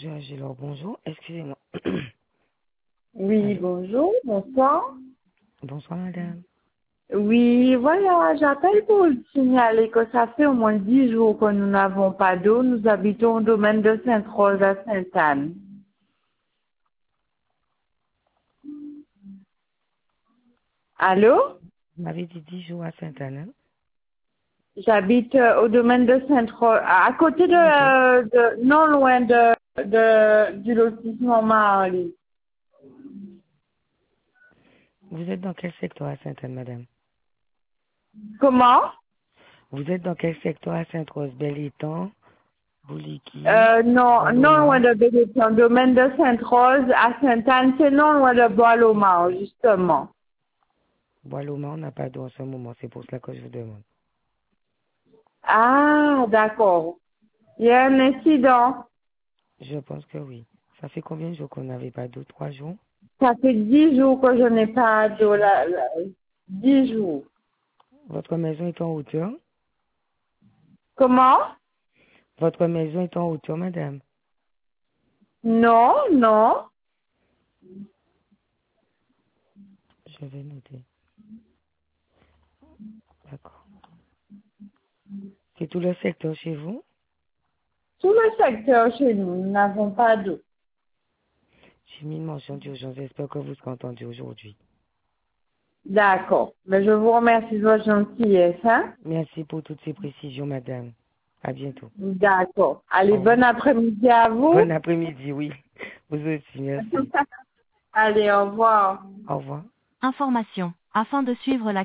Alors, bonjour. Excusez-moi. Oui, Allô. bonjour, bonsoir. Bonsoir, madame. Oui, voilà, j'appelle pour vous signaler que ça fait au moins 10 jours que nous n'avons pas d'eau. Nous habitons au domaine de Sainte-Rose à Sainte-Anne. Allô? Vous m'avez dit 10 jours à Sainte-Anne. J'habite au domaine de Sainte-Rose, à côté Ok. non loin du lotissement Marly. Vous êtes dans quel secteur à Sainte-Anne, madame? Comment? Vous êtes dans quel secteur à Sainte-Rose? Bel-Étang, Bouliki, Non, non loin Bois-Lomar? de Bénédicte, domaine de Sainte-Rose à Sainte-Anne, c'est non loin de Bois-Lomar, justement. Bois-Lomar, on n'a pas d'eau en ce moment. C'est pour cela que je vous demande. Ah, d'accord. Il y a un incident. Je pense que oui. Ça fait combien de jours qu'on n'avait pas d'eau? 3 jours? Ça fait 10 jours que je n'ai pas d'eau. 10 jours. Votre maison est en hauteur? Comment? Votre maison est en hauteur, madame? Non, non. Je vais noter. D'accord. C'est tout le secteur chez vous? Tout le secteur chez nous, nous n'avons pas d'eau. J'ai mis une mention d'urgence. J'espère que vous serez entendu aujourd'hui. D'accord. Mais je vous remercie de votre gentillesse, hein? Merci pour toutes ces précisions, madame. À bientôt. D'accord. Allez, Au bon revoir. après-midi à vous. Bon après-midi, oui. Vous aussi, merci. Allez, au revoir. Au revoir. Information. Afin de suivre la